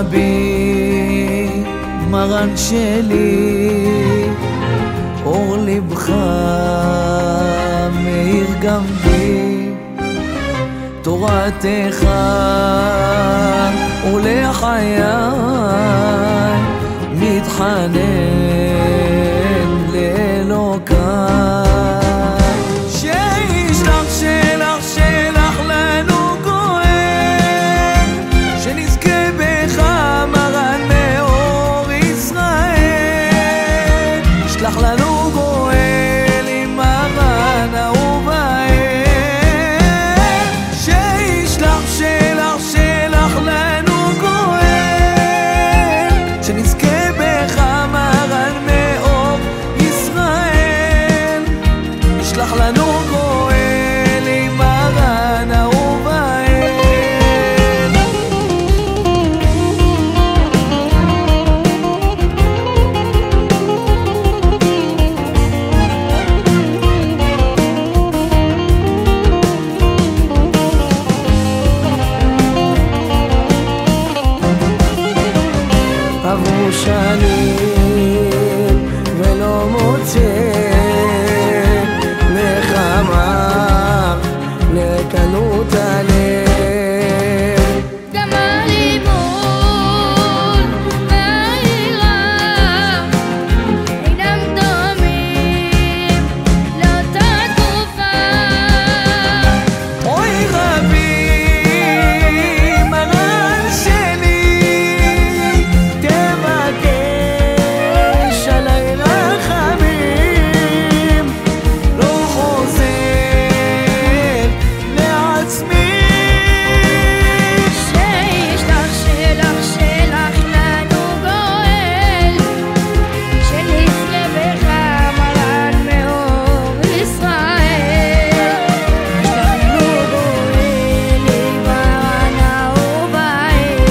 רבי, מרן שלי, אור לבך מאיר גם בי, תורתך ולחיי מתחנן לאלוקי, שישלח שלח לנו גואל, שנזכה בך מרן מאור ישראל, ישלח לנו גואל עם מרן אהוב האל, שישלח שלח לנו גואל, שנזכה בך מרן מאור ישראל, ישלח לנו גואל עם מרן אהוב האל. עברו שנים ולא מוצא נחמה לקנות הלב, גם הלימוד והיראה אינם דומים לאותה תקופה. אוי רבי, מרן שלי, תבקש עלי רחמים, לא חוזר לעצמי, שישלח לנו גואל, שנזכה בך מרן מאור ישראל, ישלח לנו גואל עם מרן אהוב האל.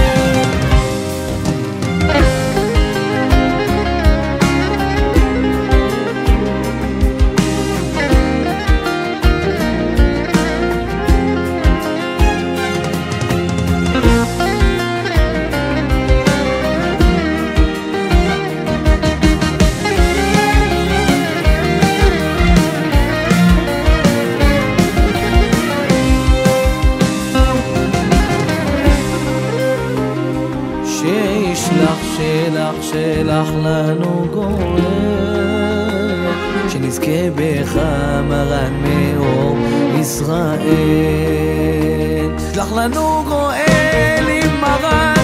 שישלח לנו גואל, שנזכה בך מרן מאור ישראל, שלח לנו גואל עם מרן